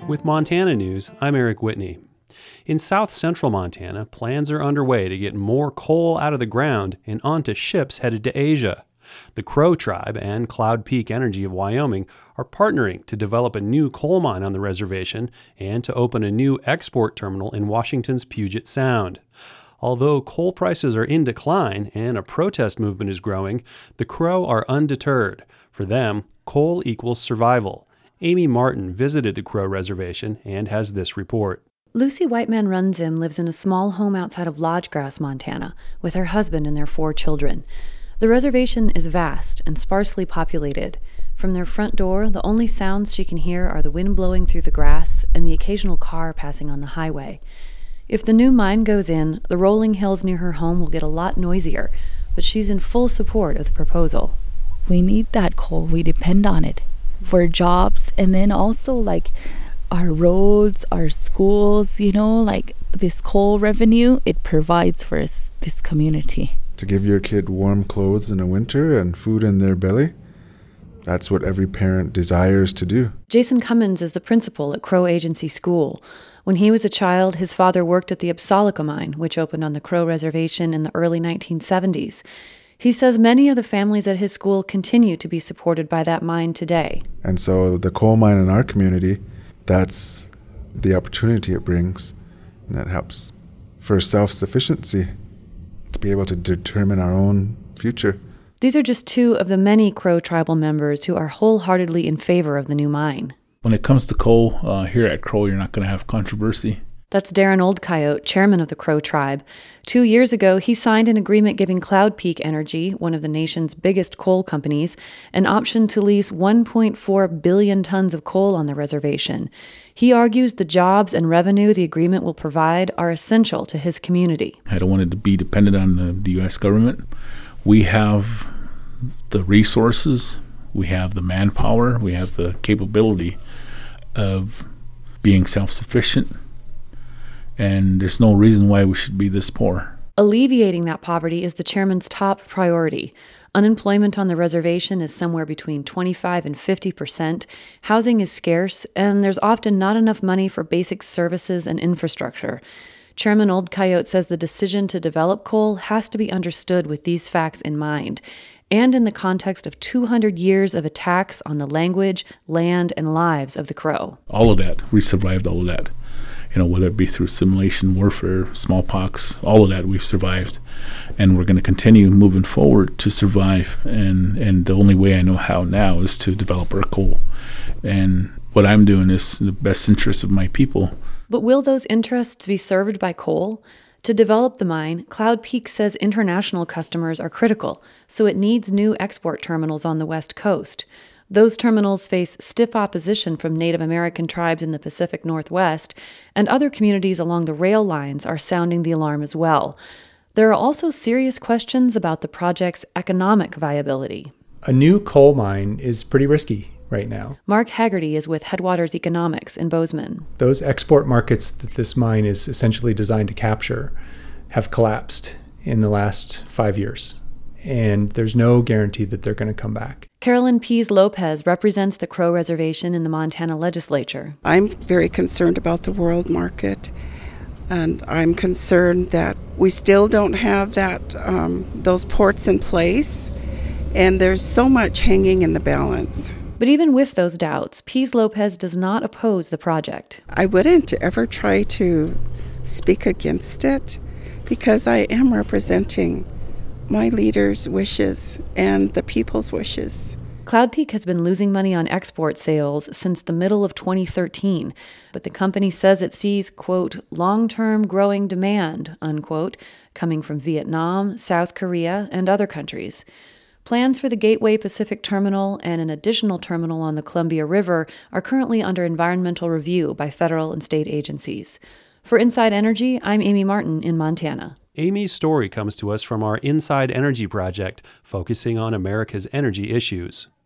With Montana News, I'm Eric Whitney. In south central Montana, plans are underway to get more coal out of the ground and onto ships headed to Asia. The Crow Tribe and Cloud Peak Energy of Wyoming are partnering to develop a new coal mine on the reservation and to open a new export terminal in Washington's Puget Sound. Although coal prices are in decline and a protest movement is growing, the Crow are undeterred. For them, coal equals survival. Amy Martin visited the Crow Reservation and has this report. Lucy Whiteman Runzim lives in a small home outside of Lodgegrass, Montana, with her husband and their 4 children. The reservation is vast and sparsely populated. From their front door, the only sounds she can hear are the wind blowing through the grass and the occasional car passing on the highway. If the new mine goes in, the rolling hills near her home will get a lot noisier, but she's in full support of the proposal. We need that coal. We depend on it for jobs, and then also like our roads, our schools, like this coal revenue, it provides for this community. To give your kid warm clothes in the winter and food in their belly, that's what every parent desires to do. Jason Cummins is the principal at Crow Agency School. When he was a child, his father worked at the Absalica mine, which opened on the Crow Reservation in the early 1970s. He says many of the families at his school continue to be supported by that mine today. And so the coal mine in our community, that's the opportunity it brings, and that helps for self-sufficiency, to be able to determine our own future. These are just 2 of the many Crow tribal members who are wholeheartedly in favor of the new mine. When it comes to coal, here at Crow, you're not going to have controversy. That's Darren Old Coyote, chairman of the Crow Tribe. 2 years ago, he signed an agreement giving Cloud Peak Energy, one of the nation's biggest coal companies, an option to lease 1.4 billion tons of coal on the reservation. He argues the jobs and revenue the agreement will provide are essential to his community. I don't want it to be dependent on the U.S. government. We have the resources, we have the manpower, we have the capability of being self-sufficient, and there's no reason why we should be this poor. Alleviating that poverty is the chairman's top priority. Unemployment on the reservation is somewhere between 25% and 50%. Housing is scarce, and there's often not enough money for basic services and infrastructure. Chairman Old Coyote says the decision to develop coal has to be understood with these facts in mind, and in the context of 200 years of attacks on the language, land, and lives of the Crow. All of that, we survived all of that. Whether it be through assimilation, warfare, smallpox, all of that we've survived. And we're going to continue moving forward to survive. And the only way I know how now is to develop our coal. And what I'm doing is in the best interest of my people. But will those interests be served by coal? To develop the mine, Cloud Peak says international customers are critical, so it needs new export terminals on the West Coast. Those terminals face stiff opposition from Native American tribes in the Pacific Northwest, and other communities along the rail lines are sounding the alarm as well. There are also serious questions about the project's economic viability. A new coal mine is pretty risky right now. Mark Haggerty is with Headwaters Economics in Bozeman. Those export markets that this mine is essentially designed to capture have collapsed in the last 5 years, and there's no guarantee that they're going to come back. Carolyn Pease Lopez represents the Crow Reservation in the Montana legislature. I'm very concerned about the world market, and I'm concerned that we still don't have those ports in place, and there's so much hanging in the balance. But even with those doubts, Pease Lopez does not oppose the project. I wouldn't ever try to speak against it, because I am representing my leaders' wishes and the people's wishes. Cloud Peak has been losing money on export sales since the middle of 2013, but the company says it sees, quote, long-term growing demand, unquote, coming from Vietnam, South Korea, and other countries. Plans for the Gateway Pacific Terminal and an additional terminal on the Columbia River are currently under environmental review by federal and state agencies. For Inside Energy, I'm Amy Martin in Montana. Amy's story comes to us from our Inside Energy project, focusing on America's energy issues.